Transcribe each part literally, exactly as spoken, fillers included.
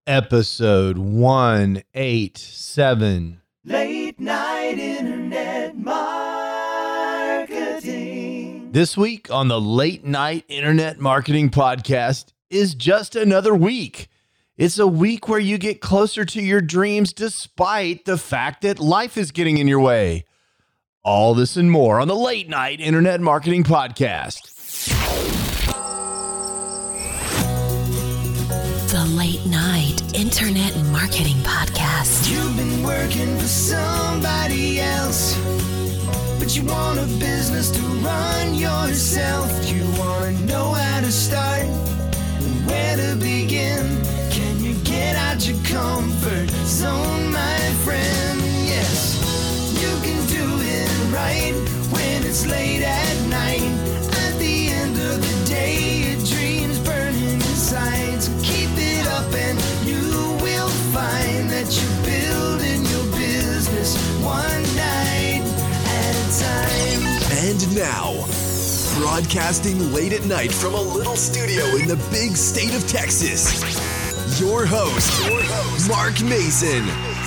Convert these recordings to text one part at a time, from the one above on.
Episode one eighty-seven. Late Night Internet Marketing. This week on the Late Night Internet Marketing Podcast is just another week. It's a week where you get closer to your dreams despite the fact that life is getting in your way. All this and more on the Late Night Internet Marketing Podcast. The Late Night Internet Marketing Podcast. You've been working for somebody else, but you want a business to run yourself. You want to know how to start and where to begin. Can you get out your comfort zone, my friend? Yes, you can do it right when it's late at night. At the end of the day, your dreams burning inside. So keep it up and you will find that you're building your business one night at a time. And now, broadcasting late at night from a little studio in the big state of Texas, your host, your host, Mark Mason.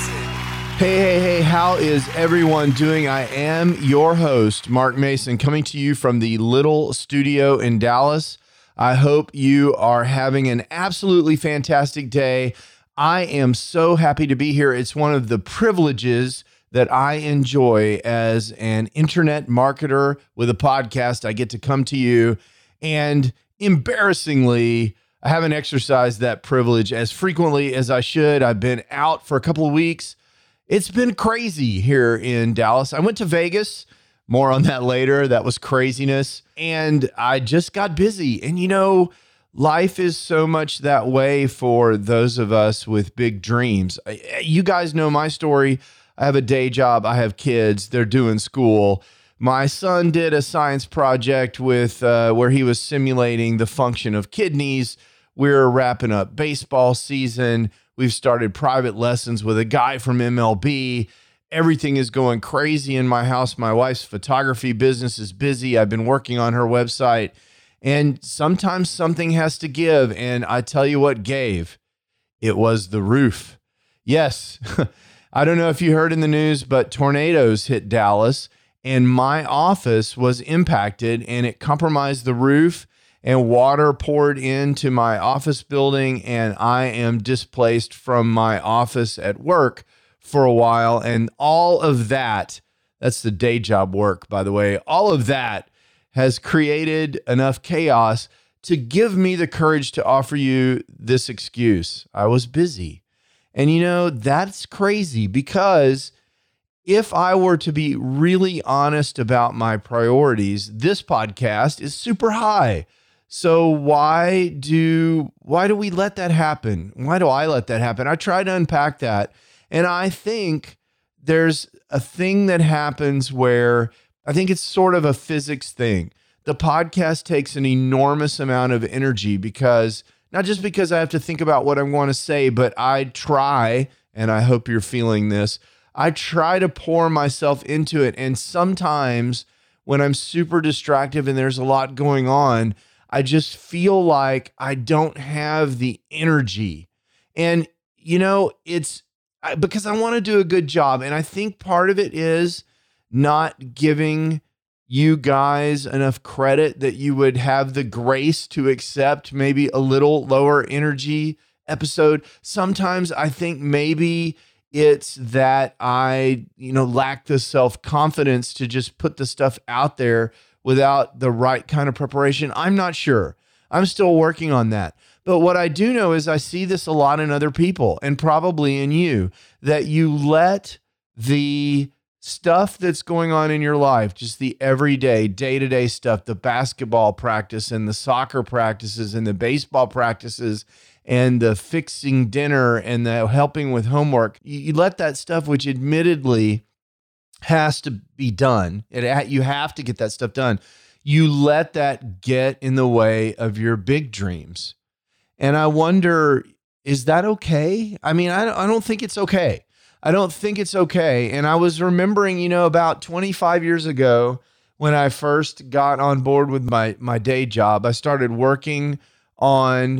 Hey, hey, hey, how is everyone doing? I am your host, Mark Mason, coming to you from the little studio in Dallas. I hope you are having an absolutely fantastic day. I am so happy to be here. It's one of the privileges that I enjoy as an internet marketer with a podcast. I get to come to you, and embarrassingly, I haven't exercised that privilege as frequently as I should. I've been out for a couple of weeks. It's been crazy here in Dallas. I went to Vegas. More on that later. That was craziness. And I just got busy. And you know, life is so much that way for those of us with big dreams. You guys know my story. I have a day job. I have kids. They're doing school. My son did a science project with uh, where he was simulating the function of kidneys. We're wrapping up baseball season. We've started private lessons with a guy from M L B. Everything is going crazy in my house. My wife's photography business is busy. I've been working on her website, and sometimes something has to give. And I tell you what gave. It was the roof. Yes. I don't know if you heard in the news, but tornadoes hit Dallas, and my office was impacted, and it compromised the roof, and water poured into my office building, and I am displaced from my office at work for a while. And all of that, that's the day job work, by the way, all of that has created enough chaos to give me the courage to offer you this excuse. I was busy. And you know, that's crazy, because if I were to be really honest about my priorities, this podcast is super high. So why do why do we let that happen? Why do I let that happen? I try to unpack that. And I think there's a thing that happens where I think it's sort of a physics thing. The podcast takes an enormous amount of energy, because not just because I have to think about what I want to say, but I try, and I hope you're feeling this, I try to pour myself into it. And sometimes when I'm super distracted and there's a lot going on, I just feel like I don't have the energy. And, you know, it's because I want to do a good job. And I think part of it is not giving you guys enough credit that you would have the grace to accept maybe a little lower energy episode. Sometimes I think maybe it's that I, you know, lack the self-confidence to just put the stuff out there without the right kind of preparation. I'm not sure. I'm still working on that. But what I do know is I see this a lot in other people, and probably in you, that you let the stuff that's going on in your life, just the everyday, day-to-day stuff, the basketball practice and the soccer practices and the baseball practices and the fixing dinner and the helping with homework, you, you let that stuff, which admittedly has to be done, it, you have to get that stuff done, you let that get in the way of your big dreams. And I wonder, is that okay? I mean, I, I don't think it's okay. I don't think it's okay. And I was remembering, you know, about twenty-five years ago when I first got on board with my, my day job, I started working on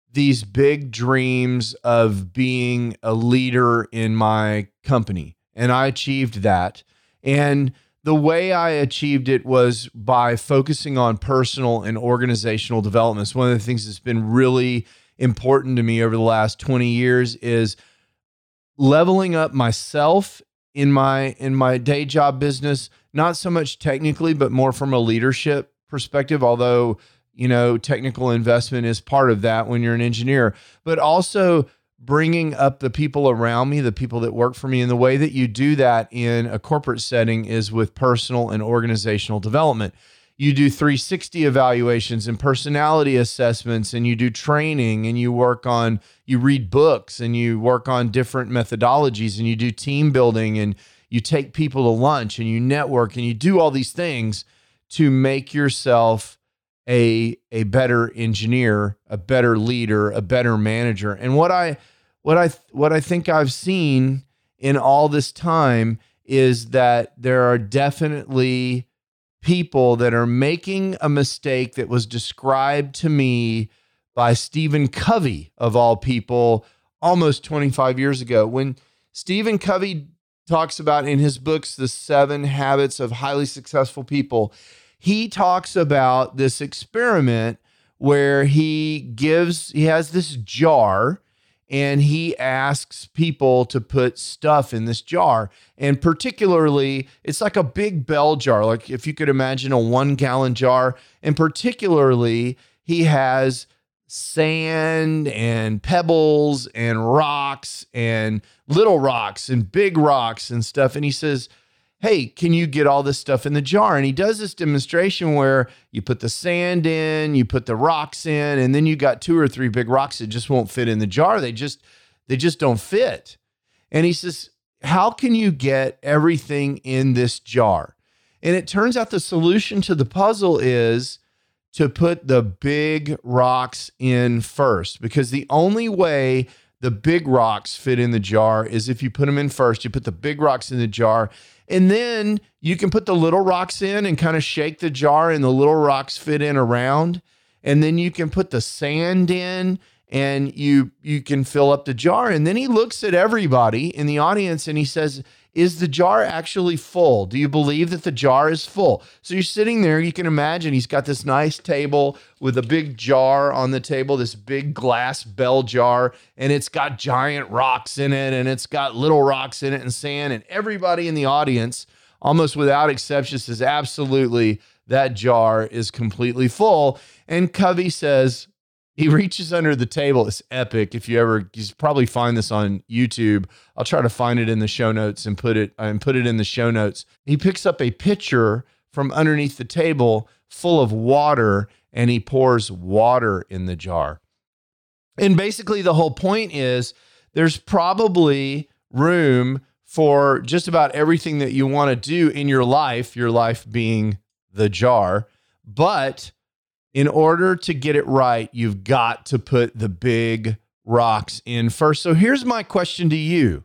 these big dreams of being a leader in my company, and I achieved that. And the way I achieved it was by focusing on personal and organizational development. It's one of the things that's been really important to me over the last twenty years is leveling up myself in my in my day job business, not so much technically, but more from a leadership perspective, although, you know, technical investment is part of that when you're an engineer, but also bringing up the people around me, the people that work for me. And the way that you do that in a corporate setting is with personal and organizational development. You do three sixty evaluations and personality assessments, and you do training, and you work on, you read books, and you work on different methodologies, and you do team building, and you take people to lunch, and you network, and you do all these things to make yourself a, a better engineer, a better leader, a better manager. And what I, what I, what I think I've seen in all this time is that there are definitely people that are making a mistake that was described to me by Stephen Covey, of all people, almost twenty-five years ago. When Stephen Covey talks about in his books, The Seven Habits of Highly Successful People, he talks about this experiment where he gives, he has this jar, and he asks people to put stuff in this jar. And particularly, it's like a big bell jar, like if you could imagine a one gallon jar. And particularly, he has sand and pebbles and rocks and little rocks and big rocks and stuff. And he says, hey, can you get all this stuff in the jar? And he does this demonstration where you put the sand in, you put the rocks in, and then you got two or three big rocks that just won't fit in the jar. They just, they just don't fit. And he says, how can you get everything in this jar? And it turns out the solution to the puzzle is to put the big rocks in first, because the only way the big rocks fit in the jar is if you put them in first. You put the big rocks in the jar, and then you can put the little rocks in and kind of shake the jar, and the little rocks fit in around. And then you can put the sand in, and you you can fill up the jar. And then he looks at everybody in the audience and he says, is the jar actually full? Do you believe that the jar is full? So you're sitting there, you can imagine he's got this nice table with a big jar on the table, this big glass bell jar, and it's got giant rocks in it, and it's got little rocks in it and sand, and everybody in the audience, almost without exception, says, absolutely, that jar is completely full. And Covey says, he reaches under the table. It's epic. If you ever, you probably find this on YouTube. I'll try to find it in the show notes and put it and put it in the show notes. He picks up a pitcher from underneath the table full of water, and he pours water in the jar. And basically the whole point is there's probably room for just about everything that you want to do in your life, your life being the jar. But in order to get it right, you've got to put the big rocks in first. So here's my question to you.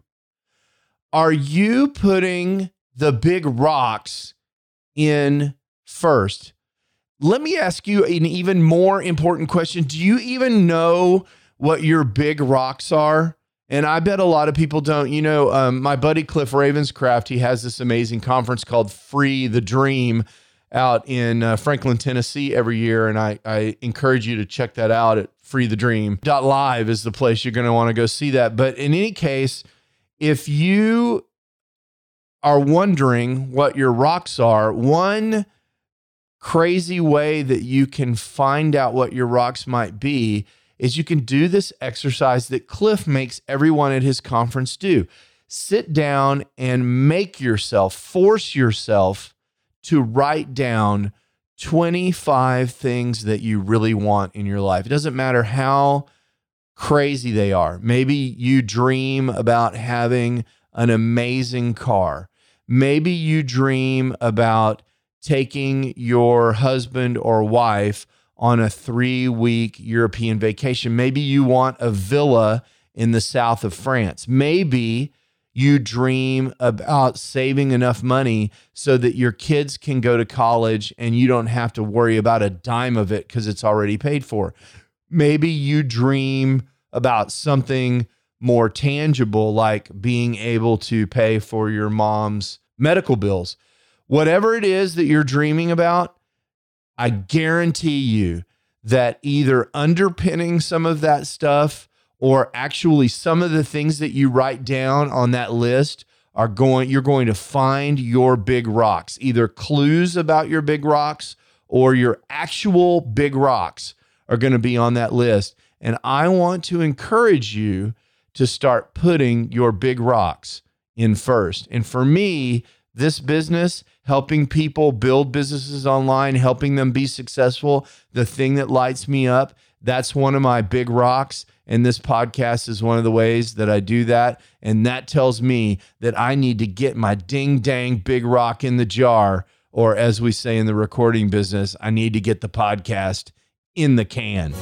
Are you putting the big rocks in first? Let me ask you an even more important question. Do you even know what your big rocks are? And I bet a lot of people don't. You know, um, my buddy Cliff Ravenscraft, he has this amazing conference called Free the Dream out in uh, Franklin, Tennessee every year. And I, I encourage you to check that out at free the dream dot live is the place you're going to want to go see that. But in any case, if you are wondering what your rocks are, one crazy way that you can find out what your rocks might be is you can do this exercise that Cliff makes everyone at his conference do. Sit down and make yourself, force yourself to write down twenty-five things that you really want in your life. It doesn't matter how crazy they are. Maybe you dream about having an amazing car. Maybe you dream about taking your husband or wife on a three-week European vacation. Maybe you want a villa in the south of France. Maybe you dream about saving enough money so that your kids can go to college and you don't have to worry about a dime of it because it's already paid for. Maybe you dream about something more tangible, like being able to pay for your mom's medical bills. Whatever it is that you're dreaming about, I guarantee you that either underpinning some of that stuff or actually some of the things that you write down on that list are going, you're going to find your big rocks, either clues about your big rocks or your actual big rocks are going to be on that list. And I want to encourage you to start putting your big rocks in first. And for me, this business, helping people build businesses online, helping them be successful, the thing that lights me up, that's one of my big rocks. And this podcast is one of the ways that I do that. And that tells me that I need to get my ding dang big rock in the jar, or as we say in the recording business, I need to get the podcast in the can.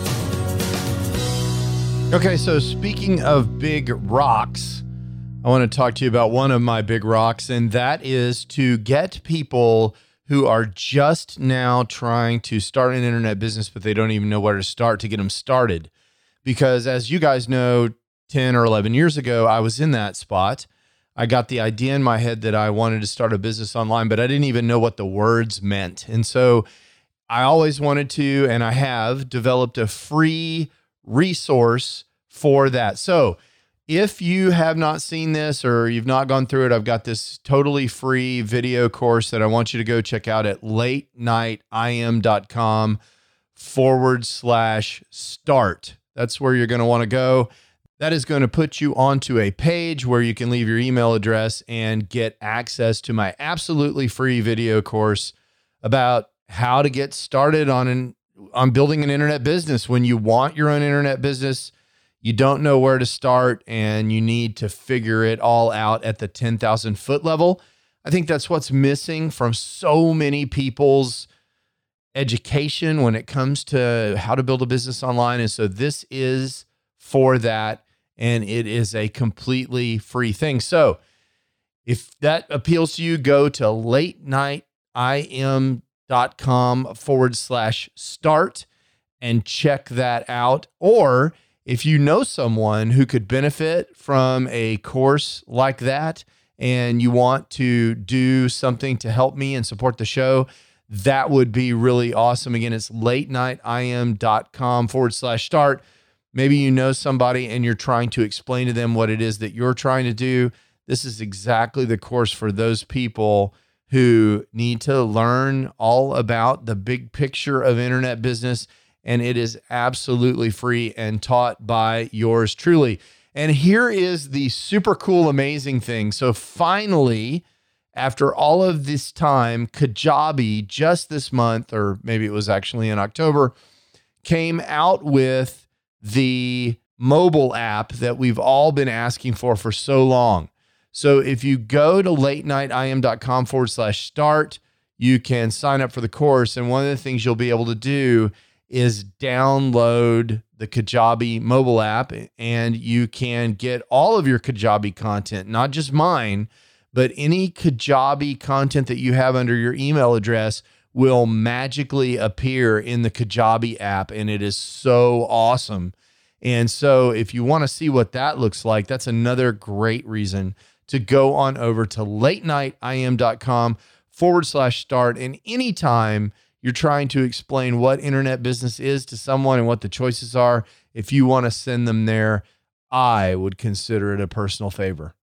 Okay, so speaking of big rocks, I want to talk to you about one of my big rocks, and that is to get people who are just now trying to start an internet business, but they don't even know where to start, to get them started. Because as you guys know, ten or eleven years ago, I was in that spot. I got the idea in my head that I wanted to start a business online, but I didn't even know what the words meant. And so I always wanted to, and I have developed a free resource for that. So if you have not seen this or you've not gone through it, I've got this totally free video course that I want you to go check out at late night I am dot com forward slash start. That's where you're going to want to go. That is going to put you onto a page where you can leave your email address and get access to my absolutely free video course about how to get started on an on building an internet business. When you want your own internet business, you don't know where to start, and you need to figure it all out at the ten thousand foot level. I think that's what's missing from so many people's education when it comes to how to build a business online. And so this is for that, and it is a completely free thing. So if that appeals to you, go to late night I am dot com forward slash start and check that out. Or if you know someone who could benefit from a course like that and you want to do something to help me and support the show, that would be really awesome. Again, it's late night I am dot com forward slash start. Maybe you know somebody and you're trying to explain to them what it is that you're trying to do. This is exactly the course for those people who need to learn all about the big picture of internet business. And it is absolutely free and taught by yours truly. And here is the super cool, amazing thing. So finally, after all of this time, Kajabi just this month, or maybe it was actually in October, came out with the mobile app that we've all been asking for for so long. So if you go to late night I am dot com forward slash start, you can sign up for the course. And one of the things you'll be able to do is download the Kajabi mobile app, and you can get all of your Kajabi content, not just mine, but any Kajabi content that you have under your email address will magically appear in the Kajabi app. And it is so awesome. And so if you want to see what that looks like, that's another great reason to go on over to late night I am dot com forward slash start. And anytime you're trying to explain what internet business is to someone and what the choices are, if you want to send them there, I would consider it a personal favor.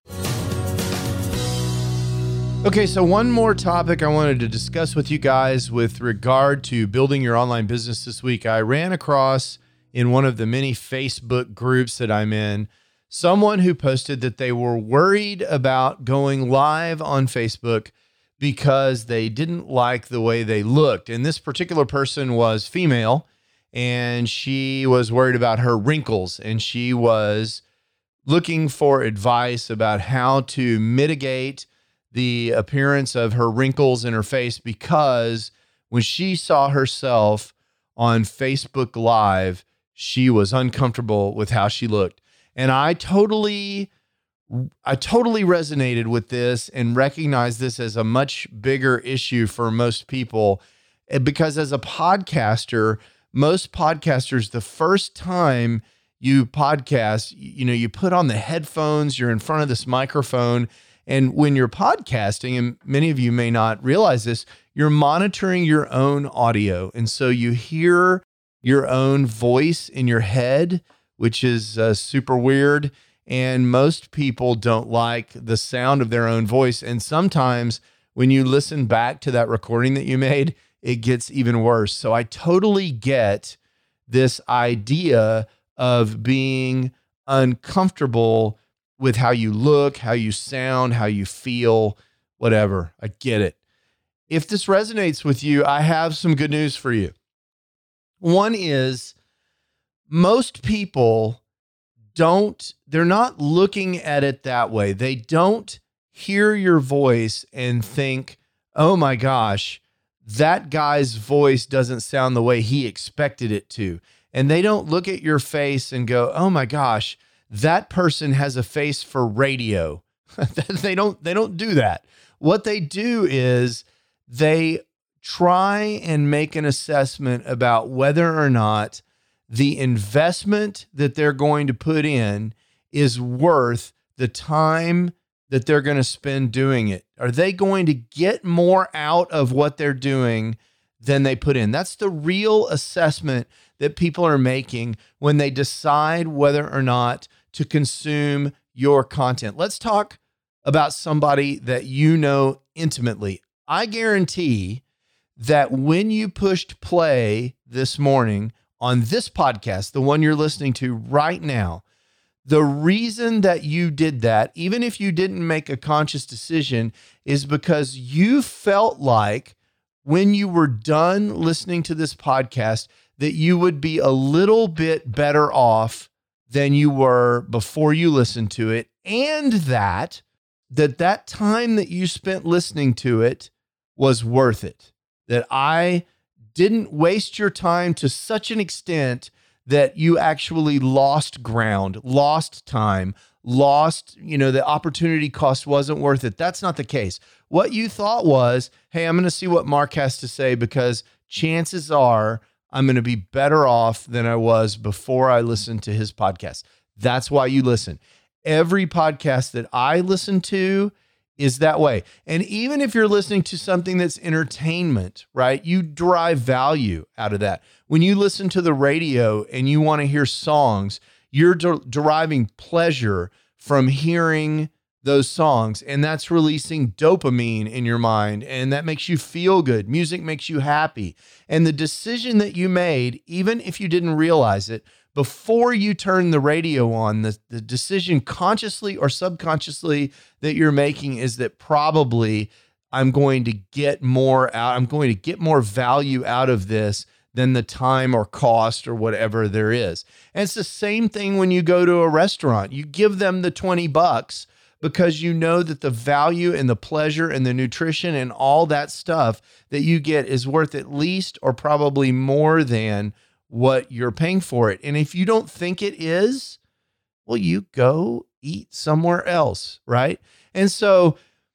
Okay, so one more topic I wanted to discuss with you guys with regard to building your online business this week. I ran across in one of the many Facebook groups that I'm in, someone who posted that they were worried about going live on Facebook because they didn't like the way they looked. And this particular person was female, and she was worried about her wrinkles, and she was looking for advice about how to mitigate the appearance of her wrinkles in her face, because when she saw herself on Facebook Live, she was uncomfortable with how she looked. And I totally, I totally resonated with this and recognized this as a much bigger issue for most people, because as a podcaster, most podcasters, the first time you podcast, you know, you put on the headphones, you're in front of this microphone. And when you're podcasting, and many of you may not realize this, you're monitoring your own audio. And so you hear your own voice in your head, which is uh, super weird. And most people don't like the sound of their own voice. And sometimes when you listen back to that recording that you made, it gets even worse. So I totally get this idea of being uncomfortable with how you look, how you sound, how you feel, whatever. I get it. If this resonates with you, I have some good news for you. One is most people don't, they're not looking at it that way. They don't hear your voice and think, oh my gosh, that guy's voice doesn't sound the way he expected it to. And they don't look at your face and go, oh my gosh, that person has a face for radio. they don't, they don't do that. What they do is they try and make an assessment about whether or not the investment that they're going to put in is worth the time that they're going to spend doing it. Are they going to get more out of what they're doing than they put in? That's the real assessment that people are making when they decide whether or not to consume your content. Let's talk about somebody that you know intimately. I guarantee that when you pushed play this morning on this podcast, the one you're listening to right now, the reason that you did that, even if you didn't make a conscious decision, is because you felt like when you were done listening to this podcast, that you would be a little bit better off than you were before you listened to it. And that, that that time that you spent listening to it was worth it. That I didn't waste your time to such an extent that you actually lost ground, lost time, lost, you know, the opportunity cost wasn't worth it. That's not the case. What you thought was, hey, I'm going to see what Mark has to say because chances are I'm going to be better off than I was before I listened to his podcast. That's why you listen. Every podcast that I listen to is that way. And even if you're listening to something that's entertainment, right, you derive value out of that. When you listen to the radio and you want to hear songs, you're de- deriving pleasure from hearing those songs, and that's releasing dopamine in your mind, and that makes you feel good. Music makes you happy. And the decision that you made, even if you didn't realize it, before you turn the radio on, the, the decision consciously or subconsciously that you're making is that probably I'm going to get more out, I'm going to get more value out of this than the time or cost or whatever there is. And it's the same thing when you go to a restaurant. You give them the twenty bucks because you know that the value and the pleasure and the nutrition and all that stuff that you get is worth at least or probably more than what you're paying for it. And if you don't think it is, well, you go eat somewhere else, right? And so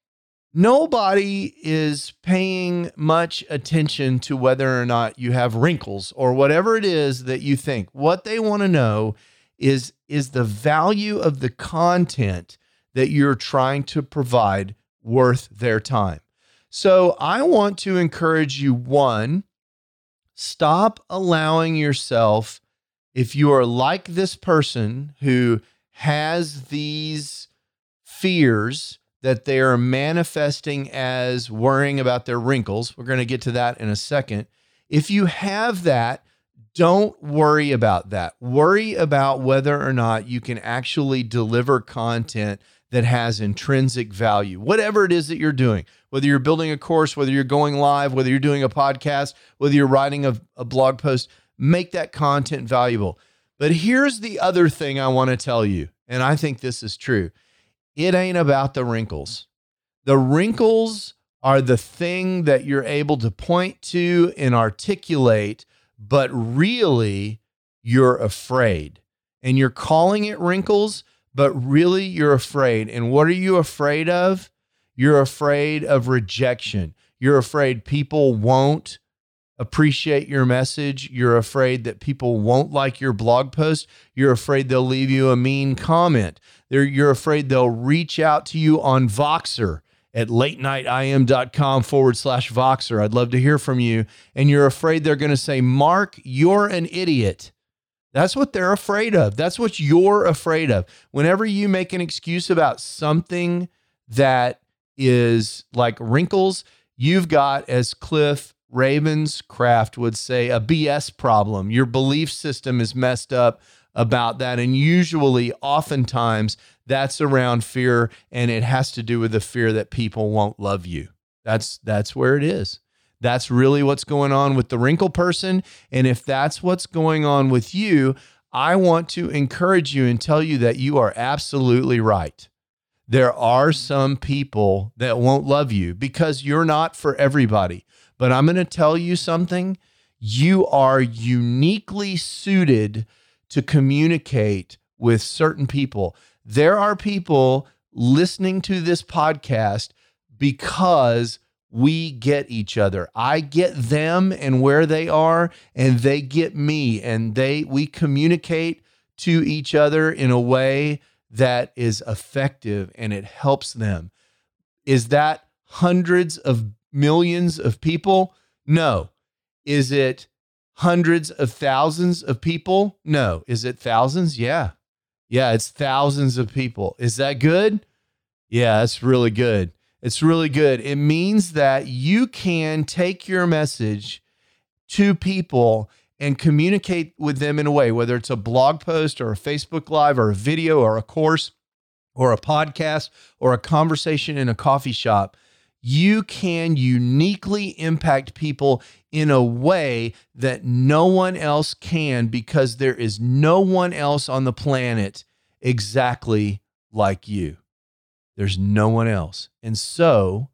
nobody is paying much attention to whether or not you have wrinkles or whatever it is that you think. What they want to know is, is the value of the content that you're trying to provide worth their time. So I want to encourage you, one, stop allowing yourself, if you are like this person who has these fears that they are manifesting as worrying about their wrinkles. We're going to get to that in a second. If you have that, don't worry about that. Worry about whether or not you can actually deliver content that has intrinsic value, whatever it is that you're doing, whether you're building a course, whether you're going live, whether you're doing a podcast, whether you're writing a, a blog post, make that content valuable. But here's the other thing I want to tell you, and I think this is true. It ain't about the wrinkles. The wrinkles are the thing that you're able to point to and articulate, but really you're afraid. And you're calling it wrinkles, but really you're afraid. And what are you afraid of? You're afraid of rejection. You're afraid people won't appreciate your message. You're afraid that people won't like your blog post. You're afraid they'll leave you a mean comment. They're, you're afraid they'll reach out to you on Voxer at late night I M dot com forward slash Voxer. I'd love to hear from you. And you're afraid they're going to say, Mark, you're an idiot. That's what they're afraid of. That's what you're afraid of. Whenever you make an excuse about something that is like wrinkles, you've got, as Cliff Ravenscraft would say, a B S problem. Your belief system is messed up about that. And usually, oftentimes, that's around fear, and it has to do with the fear that people won't love you. That's, that's where it is. That's really what's going on with the wrinkle person. And if that's what's going on with you, I want to encourage you and tell you that you are absolutely right. There are some people that won't love you because you're not for everybody. But I'm going to tell you something. You are uniquely suited to communicate with certain people. There are people listening to this podcast because we get each other. I get them and where they are, and they get me, and they we communicate to each other in a way that is effective, and it helps them. Is that hundreds of millions of people? No. Is it hundreds of thousands of people? No. Is it thousands? Yeah. Yeah, it's thousands of people. Is that good? Yeah, that's really good. It's really good. It means that you can take your message to people and communicate with them in a way, whether it's a blog post or a Facebook Live or a video or a course or a podcast or a conversation in a coffee shop. You can uniquely impact people in a way that no one else can, because there is no one else on the planet exactly like you. There's no one else. And so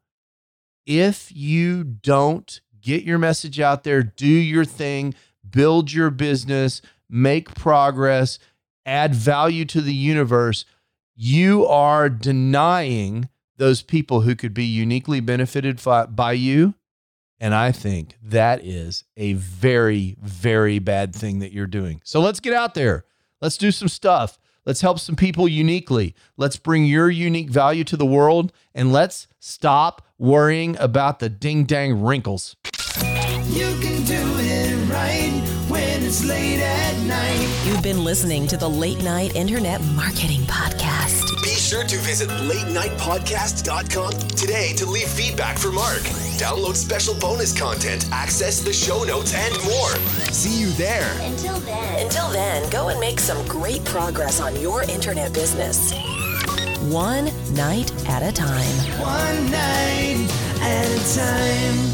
if you don't get your message out there, do your thing, build your business, make progress, add value to the universe, you are denying those people who could be uniquely benefited by you. And I think that is a very, very bad thing that you're doing. So let's get out there. Let's do some stuff. Let's help some people uniquely. Let's bring your unique value to the world, and let's stop worrying about the ding-dang wrinkles. You can do it right when it's late at night. You've been listening to the Late Night Internet Marketing Podcast. Be sure to visit late night podcast dot com today to leave feedback for Mark. Download special bonus content, access the show notes, and more. See you there. Until then, Until then, go and make some great progress on your internet business. One night at a time. One night at a time.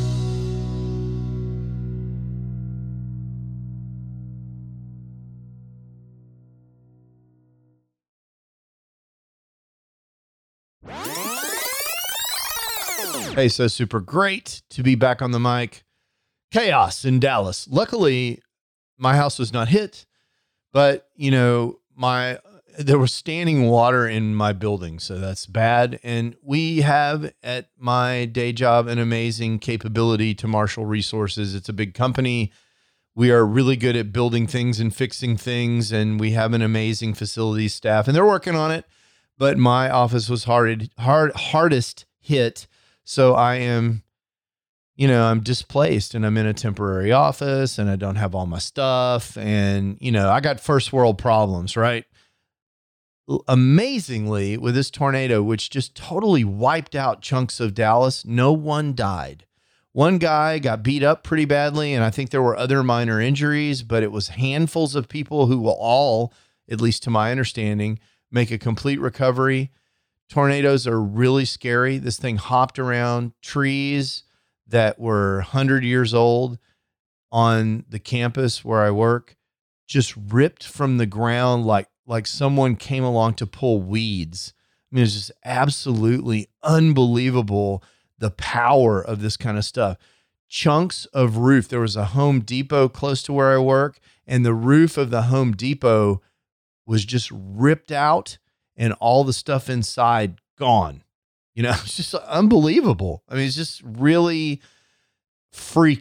Hey, so super great to be back on the mic. Chaos in Dallas. Luckily, my house was not hit, but you know, my there was standing water in my building, so that's bad. And we have at my day job an amazing capability to marshal resources. It's a big company. We are really good at building things and fixing things, and we have an amazing facilities staff, and they're working on it. But my office was hard, hard, hardest hit. So I am, you know, I'm displaced, and I'm in a temporary office, and I don't have all my stuff. And, you know, I got first world problems, right? Amazingly, with this tornado, which just totally wiped out chunks of Dallas, no one died. One guy got beat up pretty badly, and I think there were other minor injuries, but it was handfuls of people who will all, at least to my understanding, make a complete recovery. Tornadoes are really scary. This thing hopped around trees that were one hundred years old on the campus where I work, just ripped from the ground like, like someone came along to pull weeds. I mean, it's just absolutely unbelievable, the power of this kind of stuff. Chunks of roof. There was a Home Depot close to where I work, and the roof of the Home Depot was just ripped out, and all the stuff inside gone. You know, it's just unbelievable. I mean, it's just really freaky.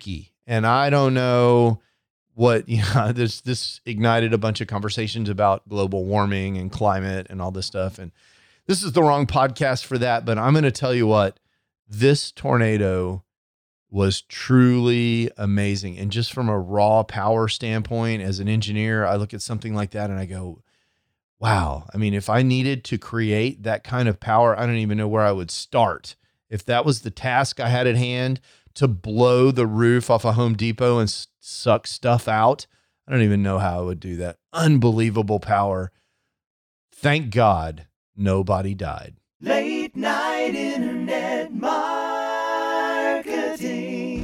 And I don't know what, you know, this, this ignited a bunch of conversations about global warming and climate and all this stuff. And this is the wrong podcast for that, but I'm going to tell you what, this tornado was truly amazing. And just from a raw power standpoint, as an engineer, I look at something like that and I go, wow. I mean, if I needed to create that kind of power, I don't even know where I would start. If that was the task I had at hand, to blow the roof off a Home Depot and s- suck stuff out, I don't even know how I would do that. Unbelievable power. Thank God nobody died. Late night internet marketing.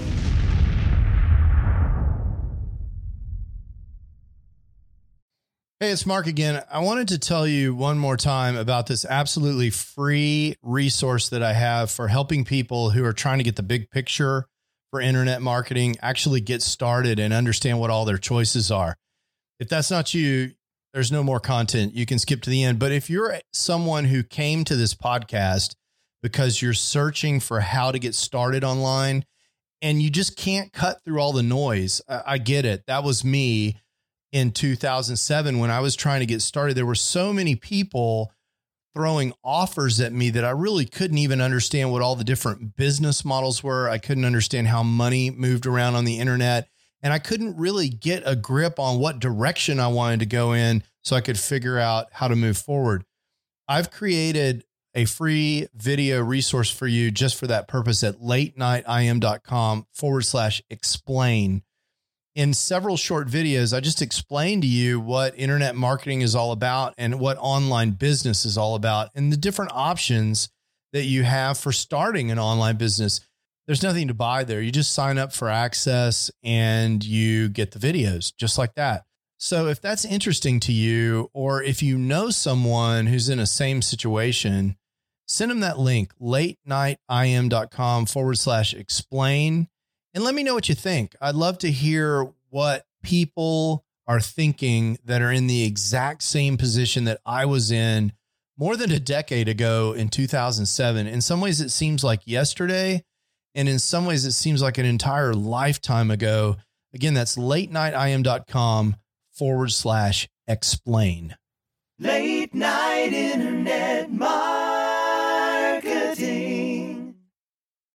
Hey, it's Mark again. I wanted to tell you one more time about this absolutely free resource that I have for helping people who are trying to get the big picture for internet marketing, actually get started and understand what all their choices are. If that's not you, there's no more content. You can skip to the end. But if you're someone who came to this podcast because you're searching for how to get started online and you just can't cut through all the noise, I, I get it. That was me. In two thousand seven, when I was trying to get started, there were so many people throwing offers at me that I really couldn't even understand what all the different business models were. I couldn't understand how money moved around on the internet, and I couldn't really get a grip on what direction I wanted to go in so I could figure out how to move forward. I've created a free video resource for you just for that purpose at late night I M dot com forward slash explain. In several short videos, I just explained to you what internet marketing is all about and what online business is all about and the different options that you have for starting an online business. There's nothing to buy there. You just sign up for access and you get the videos just like that. So if that's interesting to you, or if you know someone who's in a same situation, send them that link, late night I M dot com forward slash explain. And let me know what you think. I'd love to hear what people are thinking that are in the exact same position that I was in more than a decade ago in two thousand seven. In some ways, it seems like yesterday. And in some ways, it seems like an entire lifetime ago. Again, that's late night I M dot com forward slash explain. Late night internet marketing.